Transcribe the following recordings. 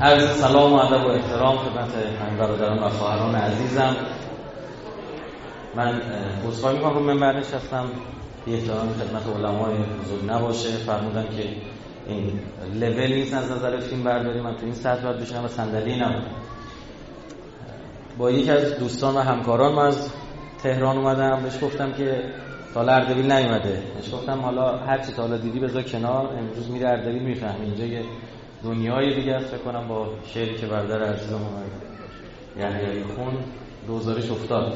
عرض سلام و ادب و احترام خدمت همه برادران و خواهران عزیزم. من عذرخواهی می‌کنم رو منبر نشستم، بی احترامی خدمت علمای بزرگ نباشه. فرمودن که این لول نیست از نظر فیلم برداری، من تو این سطح باید بشینم و صندلی نمونم. با یکی از دوستان و همکاران من از تهران اومدم، بهش گفتم که تا اردبیل نیومده، بهش گفتم حالا هر چی تا حالا دیدی بذار کنار، امروز میره اردبیل میفهمی اینجا یه دنیای دیگه است. فکر کنم با شعری که برادر عزیزم یعنی خون دوزارش افتاد.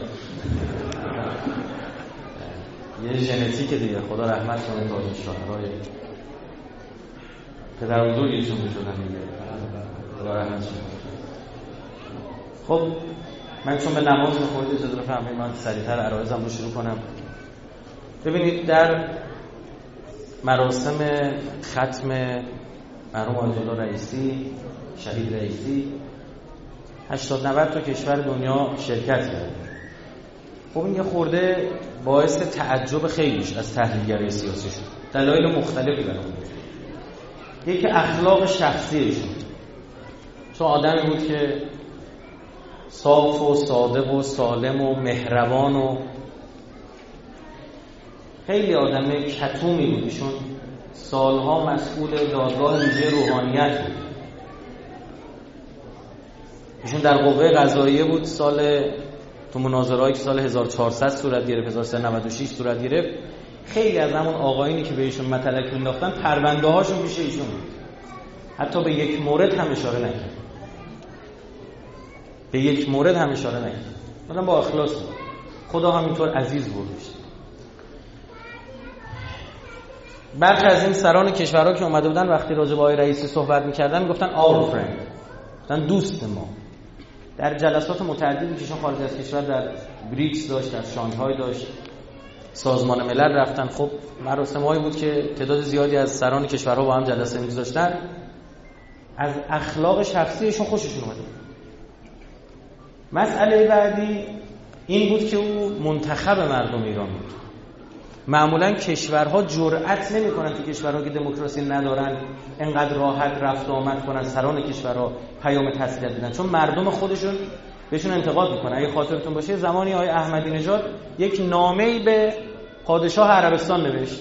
یه ژنتیک دیگه، خدا رحمت کنه تاج شاهرای پدر بزرگشون میشدن دیگه، خدا رحمت کنه. خب من چون به نماز میخورید اجازه بفرمایید من سریعتر عرایزم رو شروع کنم. ببینید در مراسم ختم مرحوم آیت الله رئیسی، شهید رئیسی، 80-90 تا کشور دنیا شرکت کرد. خب این یه خورده باعث تعجب خیلیش از تحلیلگرای سیاسی شد. دلایل مختلفی برای اون بود. یکی اخلاق شخصیشون، چون آدمی بود که صاف و صادق و سالم و مهربان و خیلی آدم کتومی بود. ایشون سالها مسئول دادگاه ویژه روحانیت بود. ایشون در قوه قضاییه بود. تو مناظرهایی که سال 1400 صورت گرفت، 1396 صورت گرفت، خیلی از همون آقایونی که به ایشون مطلق مینداختن پرونده هاشون میشه ایشون بود. حتی به یک مورد هم اشاره نکرد. مثلا با اخلاص بود. خدا همینطور عزیز بردش. برخی از این سران کشورها که اومده بودن وقتی راجع به آقای رئیسی صحبت می‌کردن میگفتن our friend، مثلا دوست ما. در جلسات متعددی که ایشون خارج از کشور در بریکس داشت، در شانگهای داشت، سازمان ملل رفتن. خب مراسم‌هایی بود که تعداد زیادی از سران کشورها با هم جلسه می‌گذاشتن. از اخلاق شخصیشون خوششون اومد. مسئله بعدی این بود که او منتخب مردم ایران بود. معمولا کشورها جرأت نمی‌کنن که کشورها که دموکراسی ندارن انقدر راحت رفت و آمد کنن، سران کشورها پیام تسلیت بدن، چون مردم خودشون بهشون انتقاد میکنن. اگه خاطرتون باشه زمانی آقای احمدی نژاد یک نامه‌ای به پادشاه عربستان نوشت.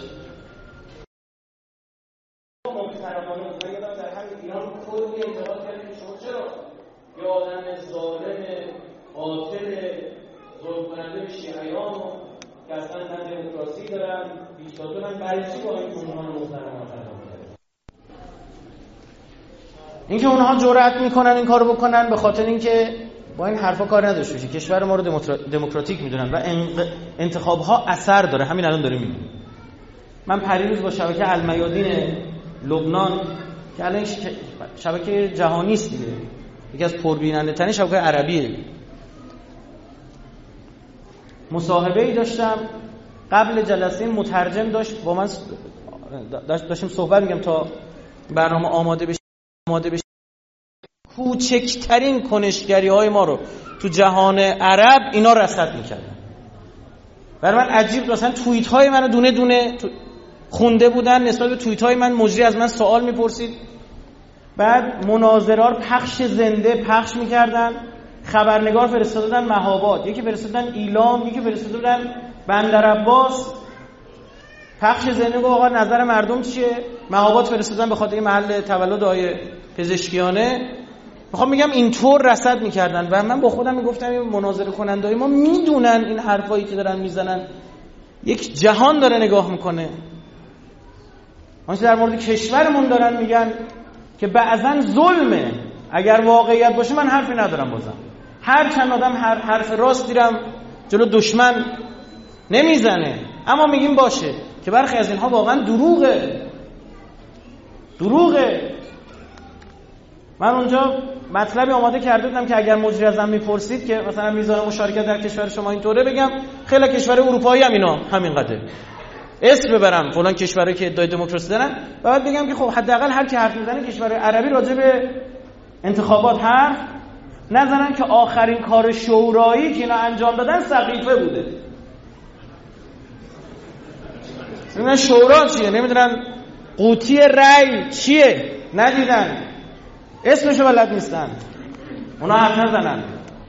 محترمانه یادم در همین ایران کلی انتقاد کردن که شما چرا یه آدم ظالم قاتل ظلم کننده شیعیان که اصلا نه دموکراسی دارن دیکتاتورن، برای چی با این عنوان محترمانه کرد؟ اینکه اونها جرأت میکنن این کارو بکنن به خاطر اینکه با این حرفا کار نداشته باشه. کشور ما رو دموکراتیک میدونن و انتخاب ها اثر داره. همین الان داره میبینیم. من پریروز با شبکه المیادین لبنان که الان شبکه جهانی است دیگه، یکی از پربیننده ترین شبکه عربیه، مصاحبه‌ای داشتم. قبل جلسه مترجم داشت با من داشتیم صحبت میگم تا برنامه آماده بشه. کوچکترین کنشگری‌های ما رو تو جهان عرب اینا رصد می‌کردن. برای من عجیب، مثلا توییت‌های منو دونه دونه خونده بودن. نسبت به توییت‌های من مجری از من سوال می‌پرسید. بعد مناظرات پخش زنده پخش می‌کردن. خبرنگار فرستادن مهاباد، یکی فرستادن ایلام، یکی فرستادن بندرعباس، پخش زنده. گفت آقا نظر مردم چیه؟ مهاباد فرستادن به خاطر محل تولد آقای پزشکیانه. میخوام میگم اینطور رصد میکردن و من با خودم میگفتم این مناظره کننده‌های ما میدونن این حرفایی که دارن میزنن یک جهان داره نگاه میکنه. آنچه در مورد کشورمون دارن میگن که بعضن ظلمه. اگر واقعیت باشه من حرفی ندارم. بازم هر چند آدم هر حرف راست دیرم جلو دشمن نمیزنه، اما میگیم باشه که برخی از اینها واقعا دروغه. من اونجا مطلبی آماده کرده بودم که اگر مجری ازم میپرسید که مثلا میزان مشارکت در کشور شما اینطوره، بگم خیلی کشور اروپایی هم اینا همینقدر، اسم ببرم فلان کشورایی که ادعای دموکراسی دارن، و بعد بگم که خب حداقل هر کی حرف میزنه کشور عربی راجع به انتخابات حرف نزنن که آخرین کار شورایی که اینا انجام دادن سقیفه بوده. نمیدونن شورا چیه، نمیدونن قوطی رأی چیه، ندیدن. اسمشو بلد نیستن، اونا حرف نزنن.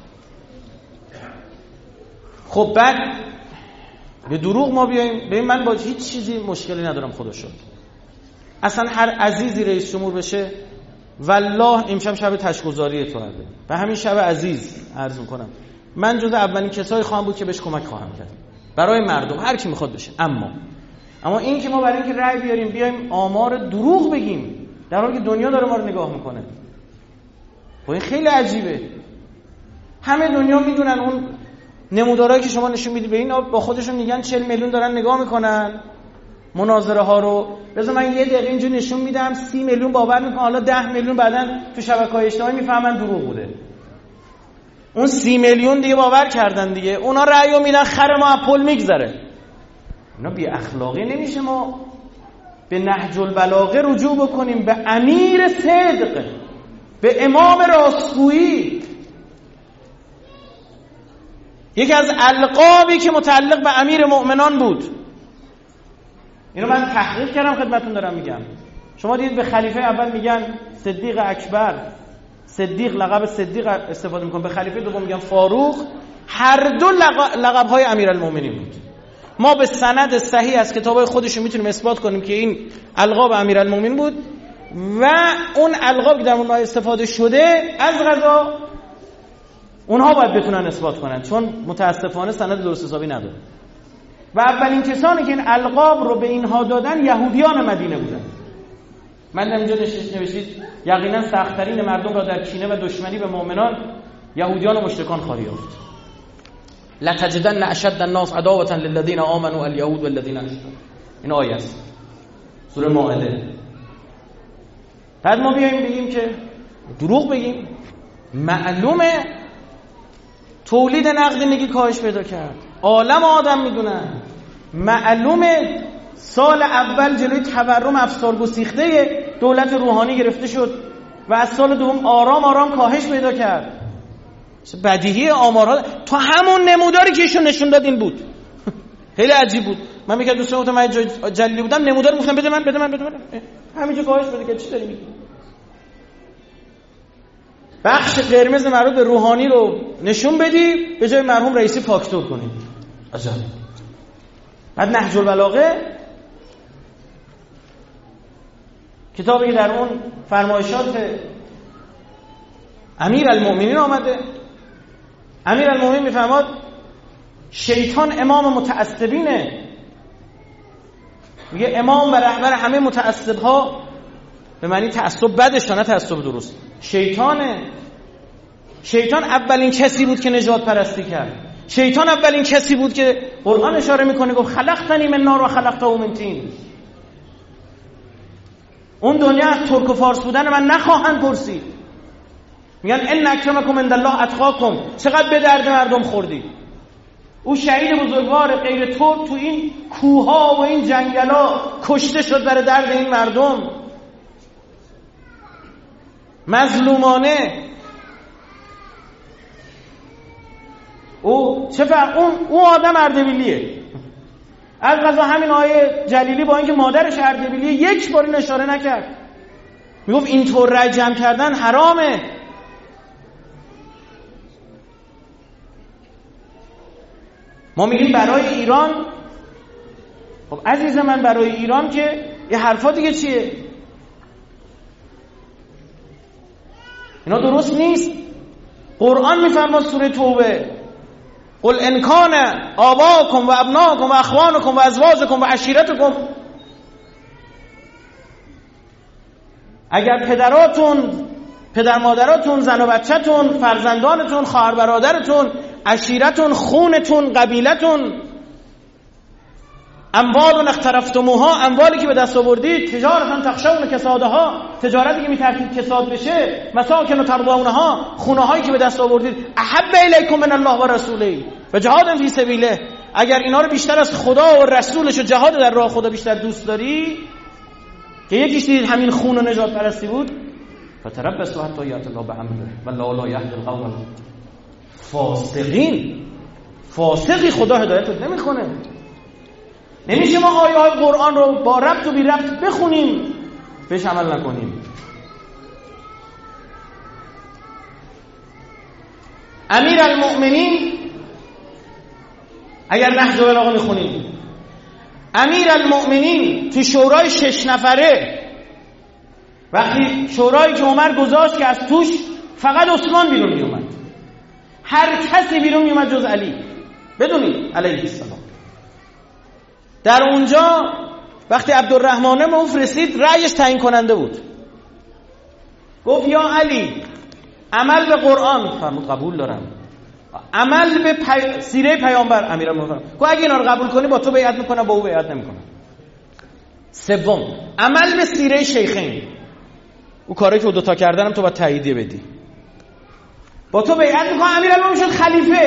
خب بعد به دروغ ما بیاییم. ببین من با هیچ چیزی مشکلی ندارم، خدا شد. اصلا هر عزیزی رئیس جمهور بشه، والله امشب شب تشکرگزاری تو هست. به همین شب عزیز عرض میکنم من جز اولین کسایی خواهم بود که بهش کمک خواهم کرد برای مردم، هر کی میخواد بشه. اما این که ما برای اینکه رأی بیاریم بیایم آمار دروغ بگیم در حالی که دنیا داره ما رو نگاه میکنه، خب این خیلی عجیبه. همه دنیا میدونن اون نمودارهایی که شما نشون میدید به این با خودشون میگن 40 میلیون دارن نگاه میکنن مناظره ها رو. بذار من یه دقیقه اینجا نشون میدم 30 میلیون باور میکنن، حالا 10 میلیون بعدن تو شبکه‌های اجتماعی میفهمن دروغ بوده. اون 30 میلیون دیگه باور کردن دیگه، اونا رأیو میدن خر ما از پل میگذره. اینا بی اخلاقی نمیشه ما به نهج البلاغه رجوع بکنیم، به امیر صدق، به امام راستگویی. یکی از القابی که متعلق به امیر مؤمنان بود، اینو من تحقیق کردم خدمتتون دارم میگم. شما دیدید به خلیفه اول میگن صدیق اکبر، صدیق لقب صدیق استفاده میکنه، به خلیفه دوم میگن فاروق. هر دو لقب‌های امیرالمومنین بود. ما به سند صحیح از کتابای خودشون میتونیم اثبات کنیم که این القاب امیرالمومنین بود و اون القاب که در اون استفاده شده از قضا اونها باید بتونن اثبات کنن، چون متاسفانه سند درست حسابی نداره. و اولین کسانی که این القاب رو به اینها دادن یهودیان مدینه بودن. من اینجا نوشتید یقینا سخت‌ترین مردم را در کینه و دشمنی به مؤمنان یهودیان و مشرکان خواهی یافت. لتجدن اشد الناس عداوة للذین آمنوا اليهود والذین اشركوا. این آیه است سوره مائده. بعد ما بیایم بگیم که دروغ بگیم، معلومه تولید نقدینگی کاهش پیدا کرد، عالم آدم میدونن، معلومه سال اول جلوی تورم افسار گسیخته دولت روحانی گرفته شد و از سال دوم آرام آرام کاهش پیدا کرد. بدیهی آمارها تو همون نموداری که ایشون نشون داد این بود. خیلی عجیب بود. من میگم دوستان گفتم من جلیلی بودم نمودار گفتم بده من همینجا کاهش پیدا کرد. چی داری میگی؟ بخش قرمز مربوط به روحانی رو نشون بدی به جای مرحوم رئیسی فاکتور کنی. عجب. بعد نهج البلاغه کتابی در اون فرمایشات امیرالمومنین آمده. امیرالمومنین میفرماد شیطان امام متعصبینه. میگه امام و رهبر همه متعصبها به معنی تعصب بدش نه تعصب درست. شیطان اولین کسی بود که نجات پرستی کرد. شیطان اولین کسی بود که قرآن اشاره میکنه گفت خلقتنی من نار و خلقته من طین. اون دنیا از ترک و فارس بودن من نخواهند پرسید. میگن ان اکرمکم عند الله اتقاکم. چقدر به درد مردم خوردی. او شهید بزرگوار غیر ترک تو این کوها و این جنگلا کشته شد برای درد این مردم مظلومانه. او اون آدم اردبیلیه. از قضا همین آیه جلیلی با اینکه مادرش اردبیلیه یک بار این اشاره نکرد. میگفت اینطور رأی جمع کردن حرامه. ما میگیم برای ایران. خب عزیز من برای ایران که یه حرفا دیگه چیه؟ اینا درست نیست. قرآن میفرماد سوره توبه قل ان کان آباکم و ابناکم و اخوانکم و ازواجکم و عشیرتکم. اگر پدر مادراتون، زن و بچه‌تون، فرزندانتون، خواهر برادرتون، عشیرتون، خونتون، قبیلتون، اموال اقترفتموها، اموالی که به دست آوردید، تجارتا تخشون کسادها، تجارتی که میترسید کساد بشه، مساکن ترضونها، خونه‌هایی که به دست آوردید، احب الیکم من الله و رسوله و جهاد فی سبیله. اگر اینا رو بیشتر از خدا و رسولش و جهاد در راه خدا بیشتر دوست داری که یکیش دیدید همین خون و نجات پرستی بود، فتربصوا حتی یأتی الله بأمره والله لا یهدی القوم الفاسقین. فاسقی خدا هدایتت نمیکنه. نمیشه ما آیه های قرآن رو با ربط و بی ربط بخونیم بهش عمل نکنیم. امیرالمؤمنین اگر نهج البلاغه میخونید، امیرالمؤمنین تو شورای 6 نفره وقتی شورایی که عمر گذاشت که از توش فقط عثمان بیرون میومد، هر کسی بیرون میومد جز علی، بدونید علیه السلام. در اونجا وقتی عبدالرحمن بن عوف رسید رأیش تعیین کننده بود، گفت یا علی عمل به قرآن، فرمود قبول دارم، عمل به سیره پیامبر، امیرالمؤمنین گفت اگه اینا رو قبول کنی با تو بیعت میکنم، با او بیعت نمیکنم. سوم عمل به سیره شیخین، او کاری که دو تا کردنم تو باید تاییدیه بدی، با تو بیعت میکنم. امیرالمؤمنین شد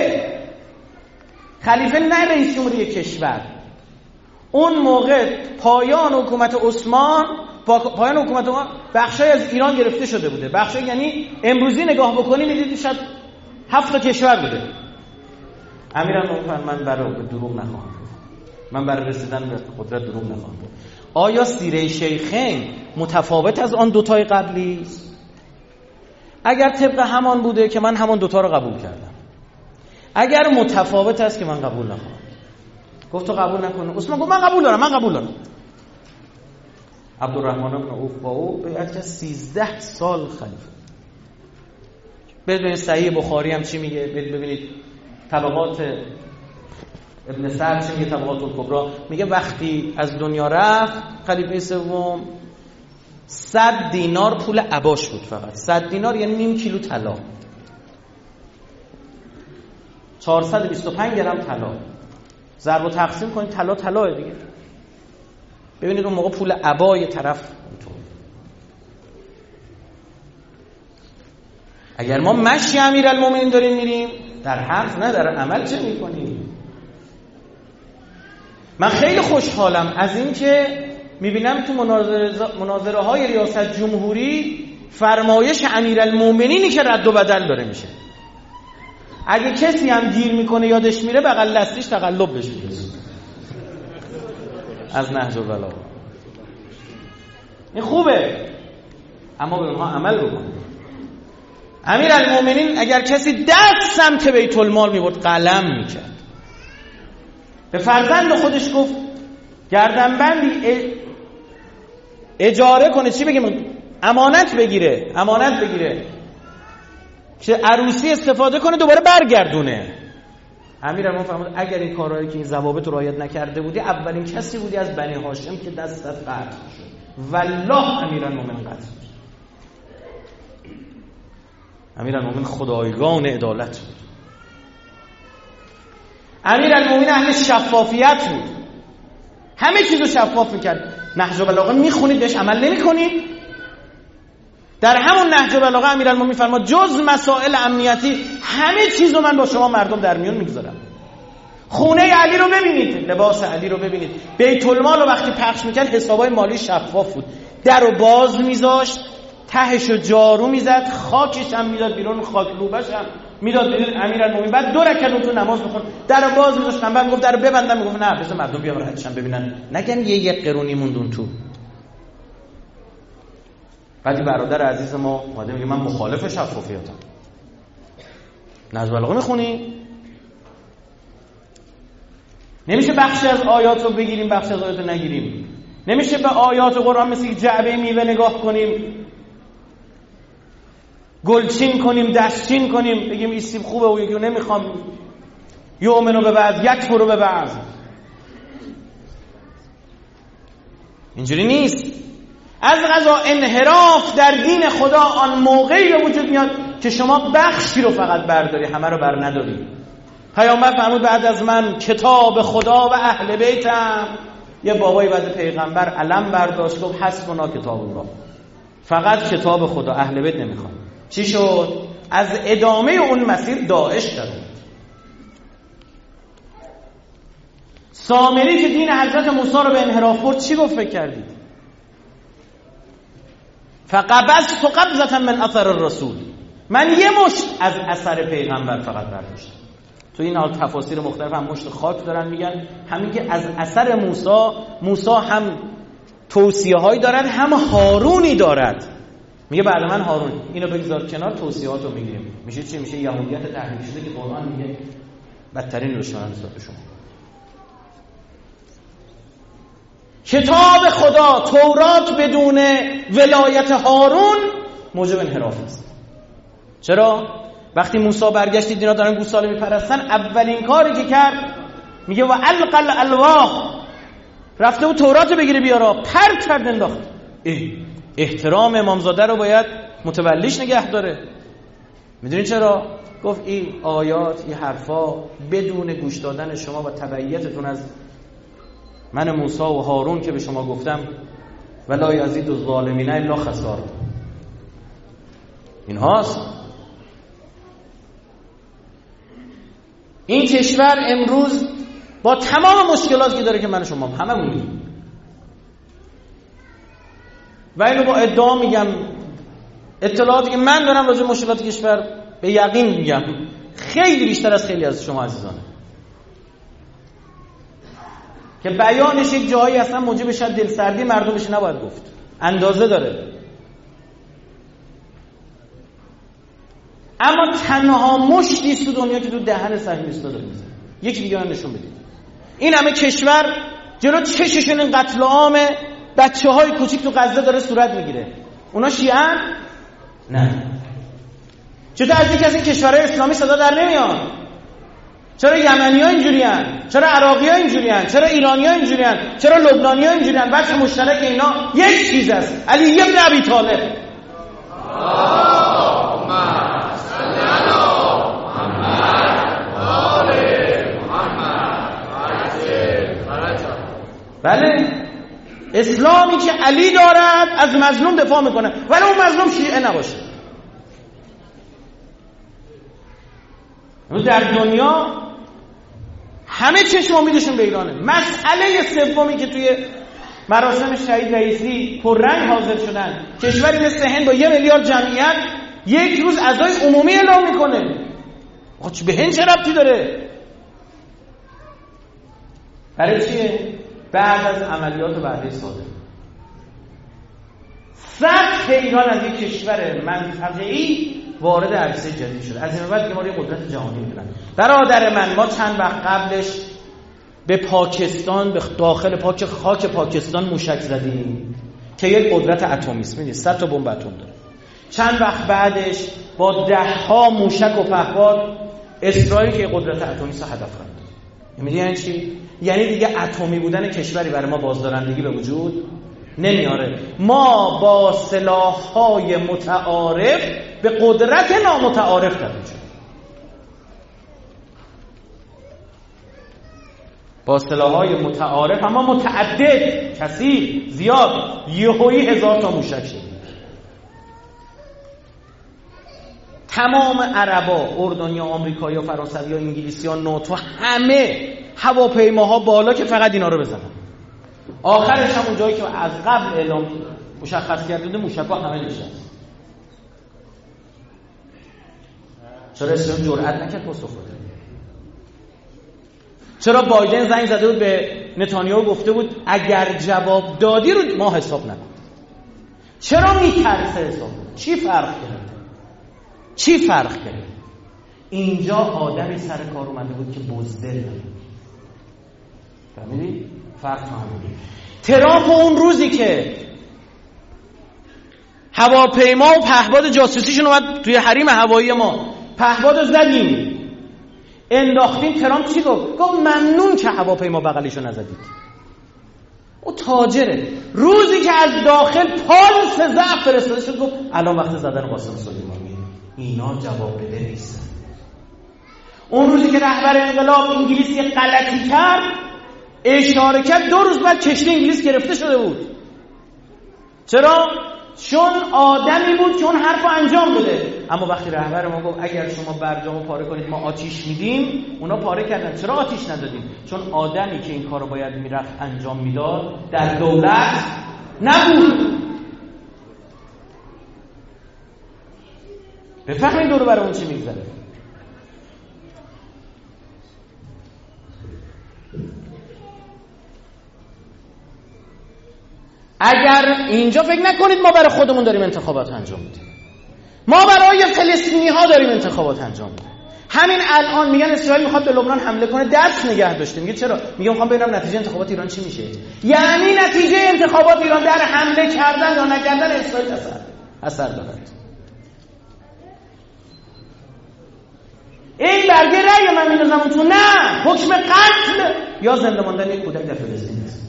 خلیفه نه رئیس جمهوری کشور. اون موقع پایان حکومت عثمان بخشای از ایران گرفته شده بوده، بخشای یعنی امروزی نگاه بکنی میدید شاید 7 کشور بوده. امیرالمؤمنین من برای دروغ نخواهم، من برای رسیدن به قدرت دروغ نخواهم. آیا سیره شیخین متفاوت از آن دوتای قبلی است؟ اگر طبق همان بوده که من همان دوتا رو قبول کردم، اگر متفاوت است که من قبول نخواهم. گفت تو قبول نکنه. عثمان گفت من قبول دارم. عبدالرحمن بن عوف با او بیعت کرد 13 سال خلیفه. ببینید صحیح بخاری هم چی میگه، ببینید طبقات ابن سعد چی میگه، طبقات الکبری میگه وقتی از دنیا رفت خلیفه سوم 100 دینار پول عباش بود، فقط 100 دینار یعنی نیم کیلو طلا، 425 گرم طلا، ضرب و تقسیم کنید طلاه دیگه. ببینید اون موقع پول عبای طرف اونطور. اگر ما مشی امیرالمؤمنین داریم میریم، در حرف نه در عمل چه میکنیم؟ من خیلی خوشحالم از این که میبینم تو مناظره های ریاست جمهوری فرمایش امیرالمؤمنینی که رد و بدل داره میشه. اگه کسی هم گیر میکنه یادش میره بغل دستیش تقلب بشه از نهج البلاغه. این خوبه، اما به اونها عمل بکنه. امیرالمؤمنین اگر کسی دست سمت بیت المال میبرد قلم میکرد. به فرزند خودش گفت گردنبندی اجاره کنه، چی بگیم، امانت بگیره که عروسی استفاده کنه دوباره برگردونه. امیرالمؤمنین فرمود اگر این کارهایی که این ضوابط رو رعایت نکرده بودی اولین کسی بودی از بنی هاشم که دستت قطع شد. والله امیرالمؤمنین قطع شد. امیرالمؤمنین خدایگان عدالت بود. امیرالمؤمنین اهل شفافیت بود، همه چیزو شفاف میکرد. نهج البلاغه میخونید بهش عمل نمیکنید. در همون نهج البلاغه امیرالمؤمنین فرمود جز مسائل امنیتی همه چیزو من با شما مردم در میون میگذارم. خونه علی رو ببینید، لباس علی رو ببینید، بیت المال رو وقتی پخش میکرد حسابای مالی شفاف بود، در رو باز میذاشت، تهش رو جارو میزد، خاکش هم میداد بیرون، خاک لوبش هم میداد بیرون. امیرالمؤمنین بعد 2 رکعت تو نماز بخون، در رو باز میذاشت، بعد گفت در رو ببندم، میگفت نه بذار مردم بیان راحتشن ببینن، نگن یک قرونی موندون تو. بعدی برادر عزیز ما اومده میگه من مخالف شفافیتم. نهج البلاغه میخونی؟ نمیشه بخشی از آیات رو بگیریم بخشی از آیات رو نگیریم. نمیشه به آیات قرآن مثل جعبه میوه نگاه کنیم، گلچین کنیم، دستچین کنیم، بگیم این سیب خوبه و یکی رو نمیخوام، یؤمنو به بعض یکفرو به بعض. اینجوری نیست. از قضا انحراف در دین خدا آن موقعی به وجود میاد که شما بخشی رو فقط برداری، همه رو بر نداری. پیامبر فرمود بعد از من کتاب خدا و اهل بیتم. یه بابایی بعد پیغمبر علم برداشت گفت حسبنا کتاب الله، فقط کتاب خدا، اهل بیت نمیخوام. چی شد؟ از ادامه اون مسیر داعش شد. سامری که دین حضرت موسی رو به انحراف برد چی گفت فکر کردید؟ فقبضت قبضة من اثر الرسول، من یه مشت از اثر پیغمبر فقط برداشتم. تو این حال تفاسیر مختلف هم مشت خاک دارن میگن همین که از اثر موسی هم توصیه هایی دارد هم هارونی دارد. میگه بعد من هارون. اینو بگذار کنار، توصیهاتو میگیریم. میشه چی؟ میشه یهودیت تحریف شده که قرآن میگه بدترین دشمنان نسبت به شما. کتاب خدا تورات بدون ولایت هارون موجب انحراف است. چرا؟ وقتی موسی برگشت اینا دارن گوساله میپرستن، اولین کاری که کرد میگه و القل الواح، رفته و تورات بگیره بیارا، پرت کرد انداخت. احترام امامزاده رو باید متولیش نگه داره. میدونین چرا؟ گفت این آیات، این حرفا بدون گوش دادن شما و تبعیتتون از من موسی و هارون که به شما گفتم ولا یزید الظالمین الا خسارا، این هاست. این کشور امروز با تمام مشکلاتی که داره که من شما هممون میدونیم و اینو با ادعا میگم، اطلاعاتی که من دارم راجع به مشکلات کشور به یقین میگم خیلی بیشتر از خیلی از شما عزیزانه که بیانش یک جایی اصلا موجب شد دلسردی مردمش نباید گفت، اندازه داره. اما تنها مشتی است تو دنیا که تو دهن صهیونیست‌ها داره میزنه. یکی دیگه هم نشون بدید. این همه کشور جلو چششون این قتل عام بچه‌های کوچیک تو غزه داره صورت میگیره. اونا شیعه‌ان؟ نه. چطور از یک از این کشورهای اسلامی صدا در نمیاد؟ چرا یمنی‌ها اینجوریان؟ چرا عراقی‌ها اینجوریان؟ چرا ایرانی‌ها اینجوریان؟ چرا لبنانی‌ها اینجوریان؟ بچه مشترک اینا یک چیز است، علی ابن ابی طالب. بله، اسلامی که علی دارد از مظلوم دفاع میکنه ولی اون مظلوم شیعه نباشه. در دنیا همه چشم امیدشون به ایرانه. مسئله سومی که توی مراسم شهید رئیسی پررنگ حاضر شدن، کشوری مثل هند با 1 میلیارد جمعیت یک روز عزای عمومی اعلام میکنه. آخه به هند چه ربطی داره؟ برای چیه؟ بعد از عملیات وعده صادق سطح ایران از یک کشور منطقه‌ای وارد عرصه جدید شده. از این بعد که ما یه قدرت جهانی می‌دونن. برادر من، ما چند وقت قبلش به پاکستان، به داخل خاک پاکستان موشک زدیم که یک قدرت اتمی است. می‌دونید 100 تا بمب اتم داره. چند وقت بعدش با 10 موشک و پهپاد اسرائیل که قدرت اتمی است هدف قرار داد. می‌دونید چی؟ یعنی دیگه اتمی بودن کشوری برای ما بازدارندگی به وجود نمیاره. ما با سلاح‌های متعارف به قدرت نامتعارف تبدیل شدیم. با سلاح‌های متعارف اما متعدد، کثیر، زیاد، یهویی 1000 تا موشک شدیم. تمام عربا، اردنیا، آمریکایی‌ها، فرانسوی‌ها، انگلیسی‌ها، ناتو، همه هواپیماها بالا که فقط اینا رو بزنن. آخرش همون جایی که از قبل اعلام مشخص کرده موشک‌ها همه نشست. چرا اسرائیل جرئت نکرد پاسخ بده؟ چرا بایدن زنگ زده بود به نتانیاهو گفته بود اگر جواب دادی رو ما حساب نکن؟ چرا میترسه حساب؟ چی فرق کرد؟ اینجا آدمی سر کار اومده بود که بزدل نبود. فهمیدی؟ فرق فهمیدی؟ ترامپ اون روزی که هواپیما و پهپاد جاسوسیشون اومد توی حریم هوایی ما، پهپادو زدیم انداختیم، ترامپ چی گفت؟ گفت ممنون که هواپیما بغلشو نزدید. او تاجره. روزی که از داخل پالس ضعف فرستاده شد گفت الان وقت زدن قاسم سلیمانی. اینا جواب بده نیستن. اون روزی که رهبر انقلاب انگلیسی غلطی کرد، اشاره کرد، 2 روز بعد کشتی انگلیس گرفته شده بود. چرا؟ چون آدمی بود که اون حرفو انجام بده. اما وقتی رهبر ما گفت اگر شما برجامو پاره کنید ما آتیش میدیم، اونا پاره کردن. چرا آتیش ندادیم؟ چون آدمی که این کارو باید میرفت انجام میداد در دولت نبود. بفهمید دور برامون چی میگذره. اگر اینجا فکر نکنید ما برای خودمون داریم انتخابات انجام میدیم، ما برای فلسطینی ها داریم انتخابات انجام میدیم. همین الان میگن اسرائیل میخواد به لبنان حمله کنه، دست نگه داشته. میگه چرا؟ میگه میخوام ببینم نتیجه انتخابات ایران چی میشه. یعنی نتیجه انتخابات ایران در حمله کردن یا نکردن اسرائیل اثر دارد. این برگه رأی من میندازم تو، نه، حکم قتل یا زنده ماندن یک کودک در فلسطین است.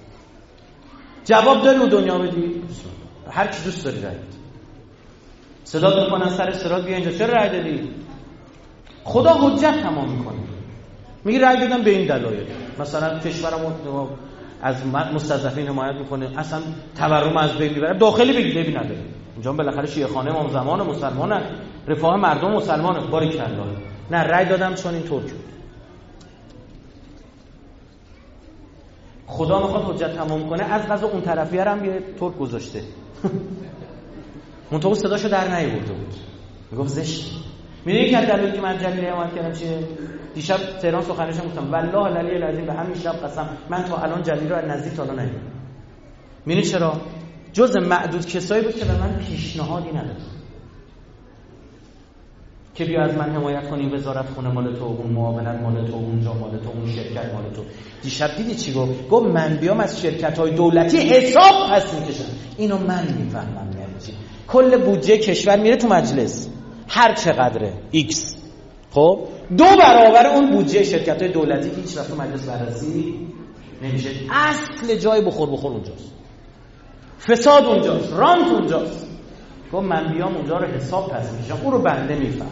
جواب داری و دنیا بدی، هر کی دوست داری رأی بده. صدا میکنن سر صراط بیا اینجا، چرا رأی دادی؟ خدا حجت تمام میکنه، میگه رأی دادم به این دلایل، مثلا کشورمو از مستضعفین حمایت میکنه، اصلا تورم از بین میبره. داخلی بگید ببین نداره، اینجا بالاخره شیعه خانه امام زمان مسلمانه، رفاه مردم مسلمانه، باریکلا. نه، رأی دادم چون این طور شد. خدا میخواد حجت تمام کنه، از قضا اون طرفیه هم یه طور گذاشته. منطقه صداشو در نیاورده بود، میگفت زشت. میدونی که دلیلی که من جلیلی حمایت کردم چیه؟ دیشب تهران سخنرانیشم گفتم والله العلی العظیم به همین شب قسم من تا الان جلیلی رو از نزدیک تا الان ندیدم. میدونی چرا؟ جز معدود کسایی بود که به من پیشنهادی نداد که بیا از من حمایت کنی، وزارت خونه مال تو، اون معاونت مال تو، اونجا مال تو، اون شرکت مال تو. دیشب دیدی چی گفت؟ گفت من بیام از شرکت‌های دولتی حساب پس میکشم. اینو من میفهمم یعنی چی. کل بودجه کشور میره تو مجلس، هر چقدره X، خب 2 برابر اون بودجه شرکت‌های دولتی که هیچ وقت تو مجلس بررسی نمیشه. اصل جای بخور اونجاست، فساد اونجاست، رانت اونجاست. گفت من بیام اونجا رو حساب پس میشم، اون رو بنده میفهمم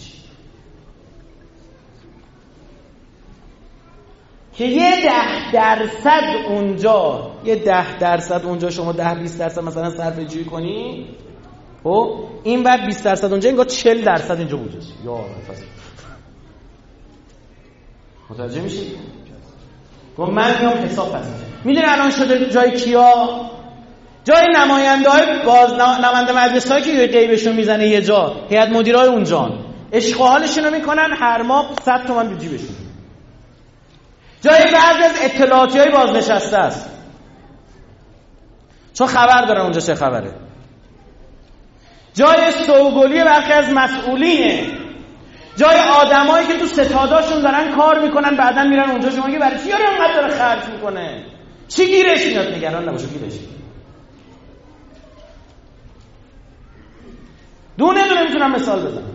که یه 10% اونجا، یه 10% اونجا شما 10-20% مثلا صرفه جویی کنی، خب این بعد 20% اونجا، انگار 40% اینجا بوده. یا نفس متوجه میشید؟ گفت من میام حساب پس میشم. میدونی الان شده جای کیا؟ جای نماینده‌های نماینده مجلس‌هایی که غیبشون میزنه یه جا، هیئت مدیرای اونجا عشق و حالشون رو میکنن، هر ماه 100 تومن به جیبشون. جای بعضی از اطلاعاتیای بازنشسته است، چون خبر دارن اونجا چه خبره. جای سوگلی برخی از مسئولینه، جای آدمایی که تو ستاداشون دارن کار میکنن، بعداً میرن اونجا. شما میگی برای چی یارو اینقدر داره خرج میکنه؟ چی گیرش میاد؟ نگران نباشه، گیرش دونه میتونم مثال بزنم.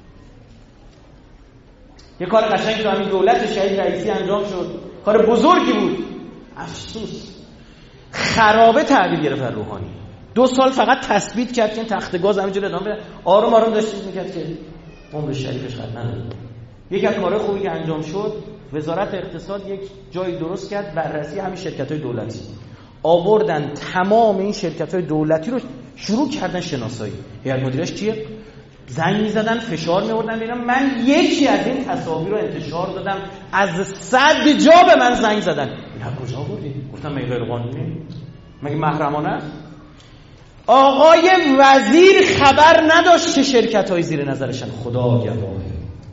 یه کار قشنگی تو همین دولت شهید رئیسی انجام شد، کار بزرگی بود. افسوس خرابه تعبیر گرفت روحانی. 2 سال فقط تثبیت کرد که این تخت گاز همینجوری ادامه بده، آروم آروم داشت میکرد که عمر شریفش ختم نداره. یکی از کارهای خوبی که انجام شد، وزارت اقتصاد یک جایی درست کرد بررسی همین شرکت‌های دولتی. آوردن تمام این شرکت‌های دولتی رو شروع کردن شناسایی. هیئت مدیرش کیه؟ زنگ می‌زدن، فشار می‌آوردن. ببینم من یکی از این تصاویر رو انتشار دادم، از 100 جا به من زنگ زدن. اینا کجا بودی؟ گفتم مگه غیر قانونی؟ مگه محرمانه است؟ آقای وزیر خبر نداشت که شرکت‌های زیر نظرشن. خدا گواهه.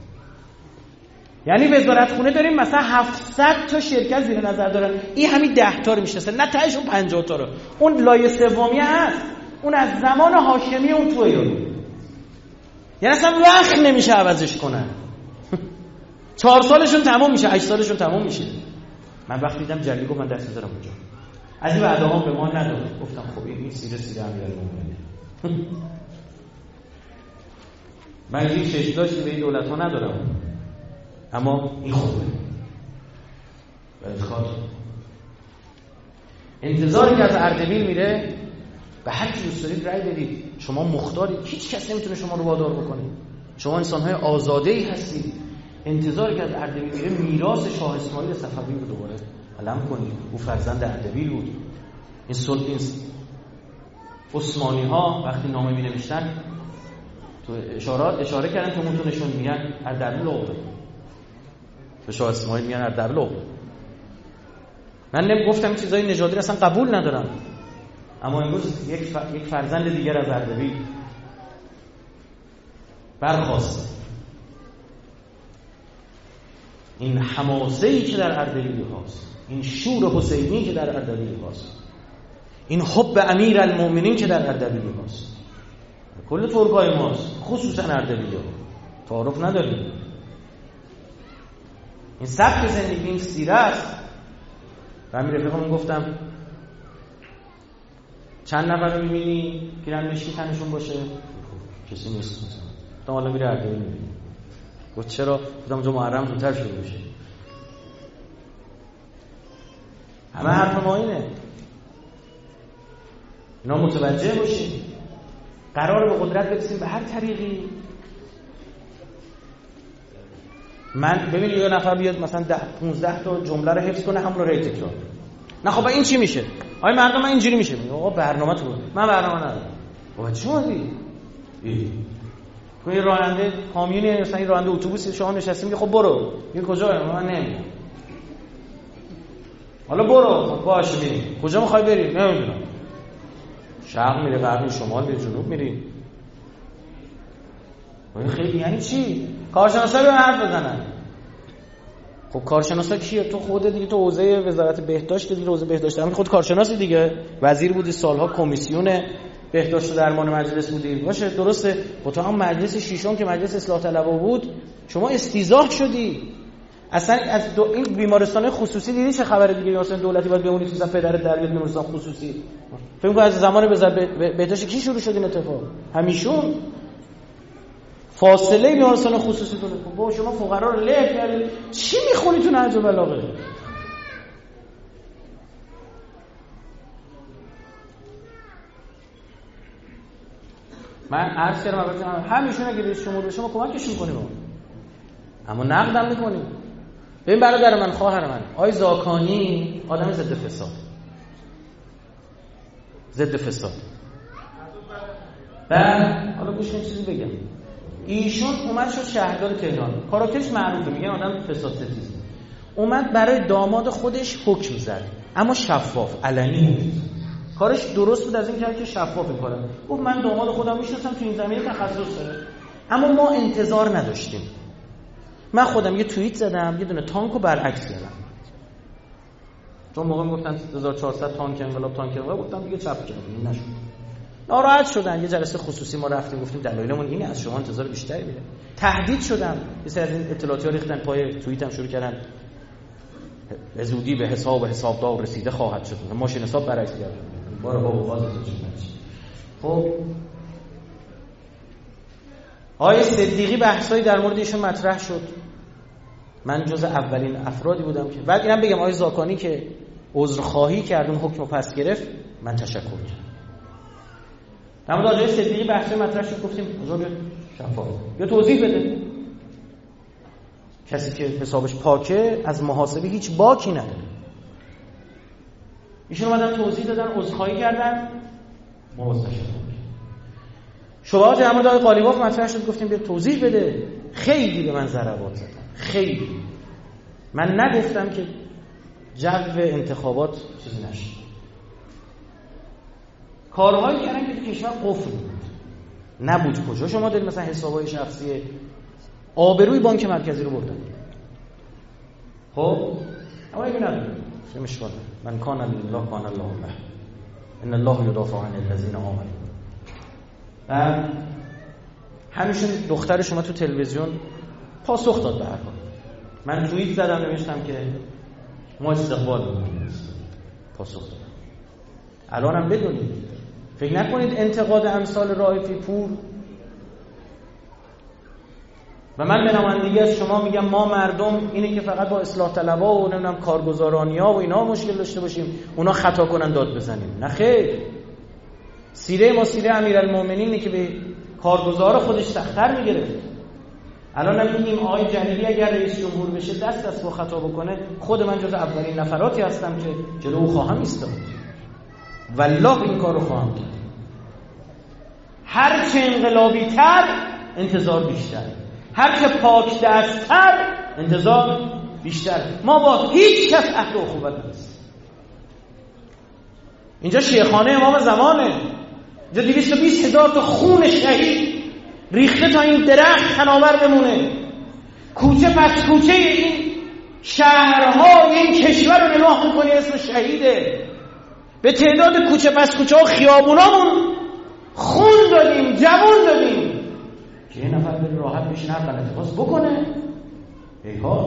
یعنی وزارت خونه داریم مثلا 700 تا شرکت زیر نظر دارن، این همین 10 تا رو میشناسه، نه تهش اون 50 تا رو. اون لایه سومیه هست، اون از زمان هاشمی اون توه. یعنی اصلا وقت نمیشه عوضش کنن. 4 سالشون تمام میشه، 8 سالشون تمام میشه. من وقتی دیدم جلی گفت من دست میذارم اونجا، از این وعده ها به ما نداد. گفتم خب این سیره امیرالمومنین. من هیچ چشم‌داشتی به این دولت ها ندارم، اما این خوبه. انتظاری که از اردبیل میره، به هر کی دوست دارید رأی بدید، شما مختارید، هیچ کس نمیتونه شما رو وادار بکنه، شما انسان‌های آزاده‌ای هستید. انتظاری که از اردبیل میره میراث شاه اسماعیل صفوی رو دوباره علم کنید. او فرزند اردبیل بود. این سلطان عثمانی ها وقتی نامه می نوشتن تو اشاره کردن که متونشون میگن اردبیل اوغل، به شاه اسماعیل میگن اردبیل اوغل. من نمیگفتم این چیزای نژادی اصلا قبول ندارم، اما امروز یک فرزند دیگر از اردبیل برخاست. این حماسه‌ای که در اردبیل هست، این شور حسینی که در اردبیل هست، این حب امیرالمؤمنین که در اردبیل ماست، کل ترکای ماست، خصوصا اردبیل تعارف نداریم. این سبک زندگی، این سیره است. و همین رفیقمون گفتم چند نفر رو میبینی گیرن مشکی تنشون باشه؟ کسی نیست. مثلا تا حالا میره اردبیل میبینی. گفت چرا؟ گفتم اونجا محرم زودتر شروع میشه. همه حرف ما اینه. اینا متوجه باشیم قراره به قدرت برسیم به هر طریقی. من ببینید یه نفر بیاد مثلا 15 تا جمله رو حفظ کنه همون رو ری تکرار. نه خب این چی میشه؟ آقا مردم من اینجوری میشه. میگه آقا برنامه تو من برنامه ندارم. بابا چی اومدی؟ توی راننده کامیونی مثلا این راننده اتوبوسی شما نشستی میگه خب برو. میگه کجا برم؟ من نمیدونم. حالا برو. خب باشه بریم. کجا میخوای بری؟ نمیدونم. شرق میره، غرب، شمال میره، جنوب میری. این خیلی یعنی چی؟ کارشناسا به حرف بزنن. خب کارشناسا کیه؟ تو خودت دیگه، تو حوزه وزارت بهداشت دیگه، حوزه بهداشت هم خود کارشناسی دیگه، وزیر بودی سالها، کمیسیون بهداشت و درمان مجلس بودی. باشه درسته. تو هم مجلس ششم که مجلس اصلاح طلبا بود شما استیضاح شدی. اصلا از این بیمارستان خصوصی دیدی چه خبره دیگه؟ مثلا دولتی باید بمونی تو پدرت در بیاد بیمارستان خصوصی. فکر کنم از زمان بهداشت کی شروع شد این اتفاق؟ همیشون فاصله بیمارستان خصوصی داره. با شما فقرا رو له کردید. چی میخونی تو نهج البلاغه؟ من عرض کردم البته همیشون اگه رئیس جمهور بشه ما کمکش می‌کنیم، اما نقدم می‌کنیم. ببین برادر من، خواهر من، آقای زاکانی آدم ضد فساد. ضد فساد. بعد حالا گوش کن چیزی بگم. ایشون اومد شد شهردار تهران. کاراکترش معروفه، میگن آدم فساد ستیز. اومد برای داماد خودش حکم زد، اما شفاف، علنی بود. کارش درست بود از این که شفاف این کارا. گفت من داماد خودم میشناسم، تو این زمینه تخصص داره. اما ما انتظار نداشتیم. من خودم یه توییت زدم، یه دونه تانکو برعکس کردم. چون موقع میگفتن 1400 تانک انقلاب، گفتم دیگه چپ کردیم، نشد. ناراحت شدن. یه جلسه خصوصی ما رفتیم گفتیم دلایلمون اینه، از شما انتظار بیشتری میره. تهدید شدم. یه سری از این اطلاعاتی ها ریختن پای توییتم، شروع کردن زودی به حسابدار رسیده خواهد شد. ماشین حساب برعکس کردن. بارا بابا خب آقای صدیقی بحثایی در مورد ایشون مطرح شد. من جز اولین افرادی بودم که بعد اینم بگم آقای زاکانی که عذرخواهی کرد، اون حکمو پس گرفت، من تشکر کردم. در مورد آقای صدیقی بحثی مطرح شد، گفتیم حضور شفاف یا توضیح بده. کسی که حسابش پاکه از محاسبه هیچ باکی نداره. ایشون اومدن توضیح دادن، عذرخواهی کردن، مواظب شدن. شبهات در مورد آقای قالیباف مطرح شد، گفتیم بیا توضیح بده. خیلی به من ضربات زدن، خیلی. من نگفتم که جو انتخابات چیزی نشه. کارهایی کردن که کشور قفل بود، نبود. کجا شما دارید مثلا حسابای شخصی، آبروی بانک مرکزی رو بردن. خب اما اینو نداریم، چه مشکل؟ من کان الله کان الله له، ان الله یدافع عن الذین آمنوا. و همیشه دختر شما تو تلویزیون پاسخ داد به هر حال. من توییت زدم نوشتم که ما استقبال می‌کنیم، پاسخ دادم. الانم بدونید، فکر نکنید انتقاد امثال رائفی پور و من به نمایندگی از شما میگم ما مردم اینه که فقط با اصلاح طلبا و نمیدونم کارگزارانیا و اینا مشکل داشته باشیم، اونا خطا کنن داد بزنیم. نه خیر. سیره ما سیره امیرالمؤمنینه که به کارگزار خودش سخت‌تر میگرفت. الان میگیم آقای جلیلی اگر رئیس جمهور بشه دست با خطا بکنه، خود من جز اولین نفراتی هستم که جلو او خواهم ایستاد. والله این کارو خواهم کرد. هر چه انقلابی تر انتظار بیشتر، هر چه پاک دست‌تر انتظار بیشتر. ما با هیچ کس عهد اخوت نیست. اینجا شیخانه امام زمانه. اینجا 220,000 تا خون شهید ریخته تا این درخت تناور بمونه. کوچه پس کوچه این شهرهای این کشور رو نگاه می‌کنی اسم شهیده. به تعداد کوچه پس کوچه ها خیابونامون خون دادیم، جوان دادیم که یه نفر بری راحت بشین هر غلطی خواست بکنه. هیهات،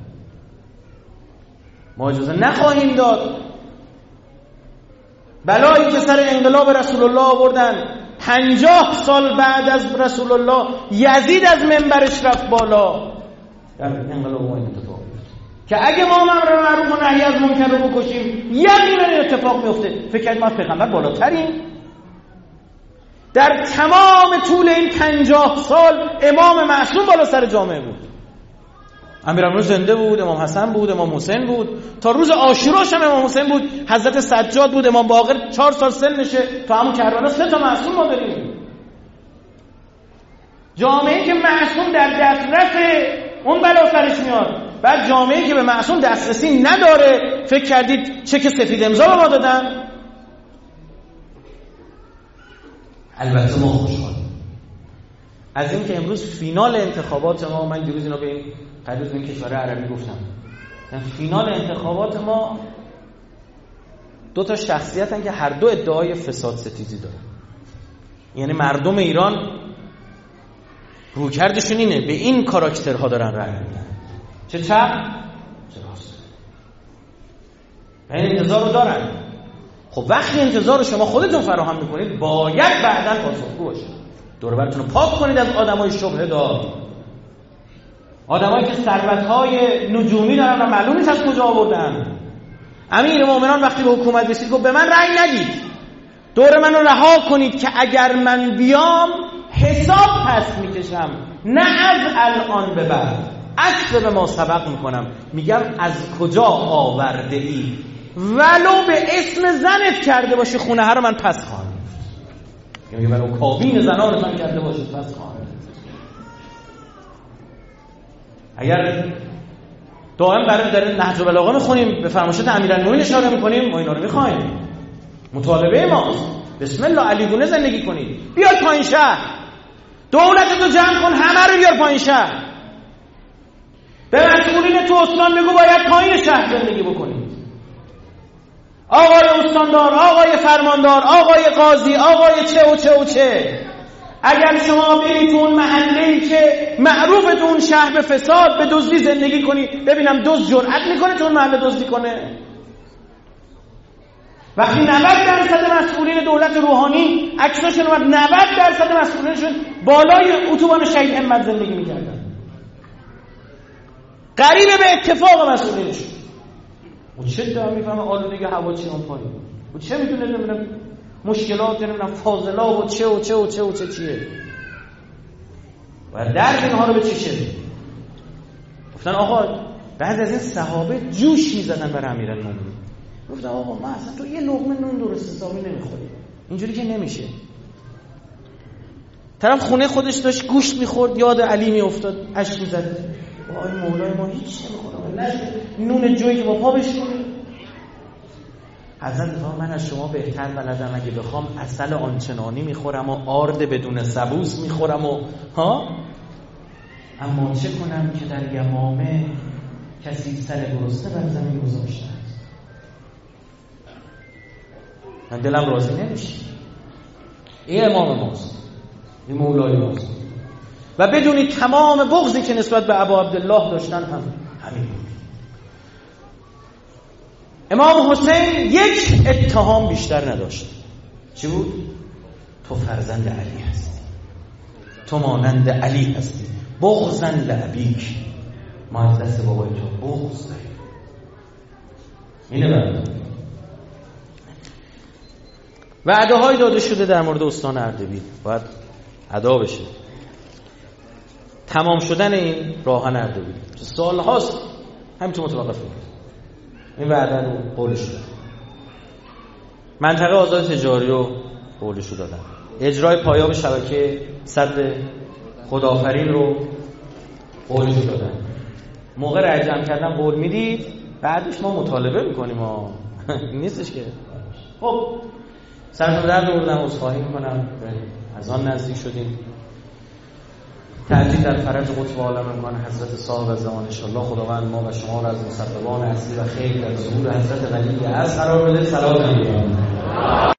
ما اجازه نخواهیم داد. بلایی که سر انقلاب رسول الله آوردن، 50 سال بعد از رسول الله یزید از منبرش رفت بالا در انقلاب ما اتفاق میفته که اگه ما امر معروف و نهی از منکر رو بکشیم یقینا این اتفاق میفته. فکر کنید ما پیغمبر بالاتریم؟ در تمام طول این 50 سال امام معصوم بالا سر جامعه بود. امیرالمومنین زنده بود، امام حسن بود، امام حسین بود، تا روز عاشوراش هم امام حسین بود، حضرت سجاد بود، امام باقر 4 سال سنشه. تو همون کربلا 3 تا معصوم ما داریم. جامعه‌ای که معصوم در دسترس اون بلا سرش میاد. بعد جامعه‌ای که به معصوم دسترسی نداره، فکر کردید چک سفید امضا به ما دادن؟ البته ما خوشحالیم از این که امروز فینال انتخابات ما، من دیروز اینا به این قدرت این کشور عربی گفتم، فینال انتخابات ما 2 تا شخصیتن که هر دو ادعای فساد ستیزی دارن. یعنی مردم ایران رویکردشون اینه، به این کاراکترها دارن رأی میدن، چه چپ چه راست. این انتظار رو دارن. خب وقتی انتظار شما خودتون فراهم میکنید، باید بعداً پاسخگو باشید. دور و برتون رو پاک کنید از آدمای شبهه دار، آدمایی که ثروت‌های نجومی دارن و معلوم نیست از کجا آوردن. امیر مومنان وقتی به حکومت رسید گفت به من رأی ندید، دور منو رها کنید که اگر من بیام حساب پس میکشم، نه از الان به بعد عکس به ما سبق میکنم، میگم از کجا آورده ای، ولو به اسم زنت کرده باشه خونه ها رو من پس خواهم گرفت. یعنی ولو کابین زنان من کرده باشه پس خواهم گرفت. اگر دائم برای در نهج البلاغه میخونیم، به فرمایشات امیرالمومنین اشاره میکنیم، ما اینا رو میخوایم، مطالبه ماست. بسم الله علیگونه زندگی کنید. بیار پایین شهر، دولتتو جمع کن، همه رو بیار پایین شهر. به مسئولین تو استان بگو باید پایین شهر زندگی بکنید. آقای استاندار، آقای فرماندار، آقای قاضی، آقای چه و چه و چه، اگر شما برید تو اون محله‌ای که معروف تو اون شهر به فساد، به دزدی زندگی کنی، ببینم دزد جرأت میکنه تو اون محله دزدی کنه؟ وقتی 90% مسئولین دولت روحانی عکساشون اومد، 90% مسئولینشون بالای اتوبان شهید همت زندگی میکردن، قریبه به اتفاق مسئولینشون. و چه دارم میفهمه آلودگی هوا چی اون پایین، و چه میدونه نمیدونم مشکلات نمیدونم فاضلا و چه و چه و چه و چه چیه، و درد اینها رو بچشه. گفتن آقا بعضی از این صحابه جوش میزدن برای امیرالمومنین، گفتن آقا ما اصلا تو یه لقمه نون درست حسابی نمیخوریم، اینجوری که نمیشه. طرف خونه خودش داشت گوشت میخورد، یاد علی میافتاد، اشک میزد، وای مولای ما هیچ نمیخورم، نه نون جویی که با پا بشکنیم. حضرت من از شما بهتر بلدم، اگه بخوام عسل آنچنانی میخورم و آرد بدون سبوس میخورم و اما چه کنم که در یمامه کسی سر گرسنه بر زمین گذاشته است. من دلم راضی نمیشه. این امام ماست، این مولای ماست. و بدونید تمام بغضی که نسبت به ابا عبدالله داشتن هم همین بود. امام حسین یک اتهام بیشتر نداشت. چی بود؟ تو فرزند علی هستی، تو مانند علی هستی، بغضاً لابیک، ما از دست بابای تو بغض داریم. اینه بعد وعده های داده شده در مورد استان اردبیل باید ادا بشه. تمام شدن این راهن اردبیل سال هاست همینطور متوقف بود. این وعده رو قولش دادن، منطقه آزاد تجاری رو قولش دادن، اجرای پایاب شبکه سد خداآفرین رو قولش دادن. موقع رأی جمع کردن قول میدید، بعدش ما مطالبه میکنیم نیستش که خب سرتون درد بردم، عذرخواهی میکنم، از آن نزدیک شدیم. تعجیل در فرج قطب عالم امکان حضرت صاحب زمان انشاءالله. خداوند ما و شما را از مسببان اصلی و خیر در ظهور حضرت ولی عصر قرار بده. سلام علیکم.